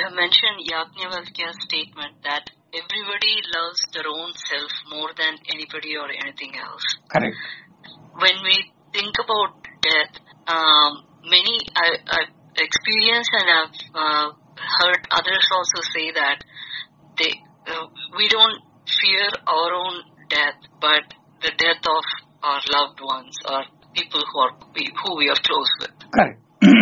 have mentioned Yajnavalkya's statement that everybody loves their own self more than anybody or anything else. Correct. When we think about death, I've experienced and I've heard others also say that we don't fear our own death, but the death of our loved ones or people who we are close with. Correct.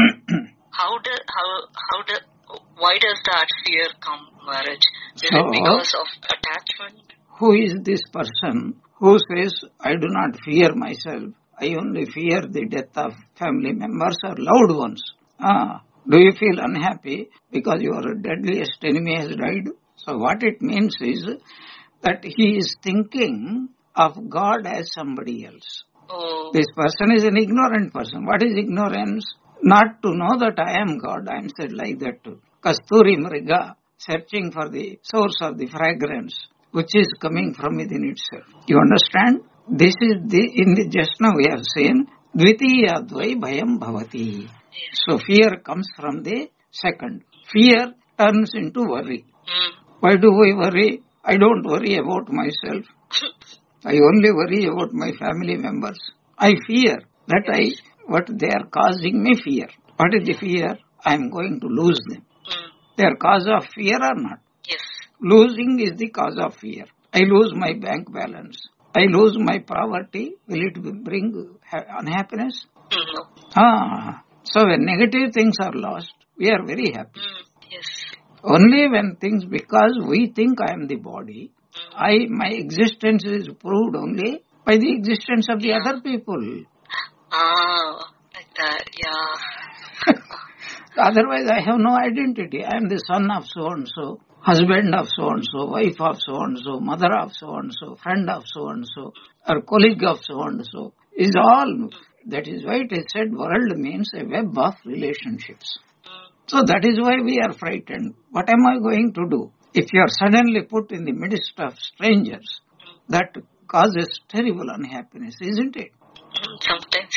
Why does that fear come, Maharaj? Is it because of attachment? Who is this person who says, I do not fear myself, I only fear the death of family members or loved ones? Do you feel unhappy because your deadliest enemy has died? So what it means is that he is thinking of God as somebody else. Oh. This person is an ignorant person. What is ignorance? Not to know that I am God. I am said like that too. Kasturi Mriga, searching for the source of the fragrance, which is coming from within itself. You understand? This is just now we have seen, Dvitiya Dvai Bhayam Bhavati. So fear comes from the second. Fear turns into worry. Why do we worry? I don't worry about myself. I only worry about my family members. I fear that what they are causing me fear. What is the fear? I am going to lose them. They are cause of fear or not? Yes. Losing is the cause of fear. I lose my bank balance. I lose my poverty. Will it bring unhappiness? No. So when negative things are lost, we are very happy. Yes. Only when things, because we think I am the body, my existence is proved only by the existence of the other people. Like that, yeah. Otherwise, I have no identity. I am the son of so-and-so, husband of so-and-so, wife of so-and-so, mother of so-and-so, friend of so-and-so, or colleague of so-and-so. Is all. That is why it is said world means a web of relationships. So that is why we are frightened. What am I going to do? If you are suddenly put in the midst of strangers, that causes terrible unhappiness, isn't it? Sometimes.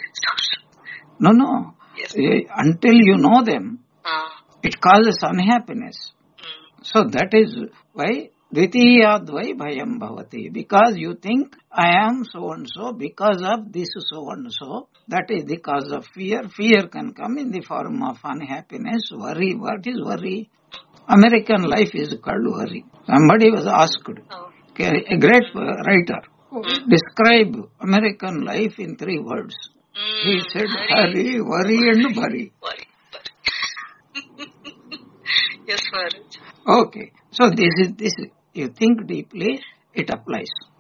No. Yes. Until you know them, it causes unhappiness. So that is why Dvitiya Dvai Bhayam Bhavati. Because you think I am so-and-so because of this so-and-so. That is the cause of fear. Fear can come in the form of unhappiness, worry. What is worry? American life is called worry. Somebody was asked, a great writer, describe American life in 3 words. He said, hurry, worry and worry. Yes, Maharaj. Okay. So this is, you think deeply, it applies.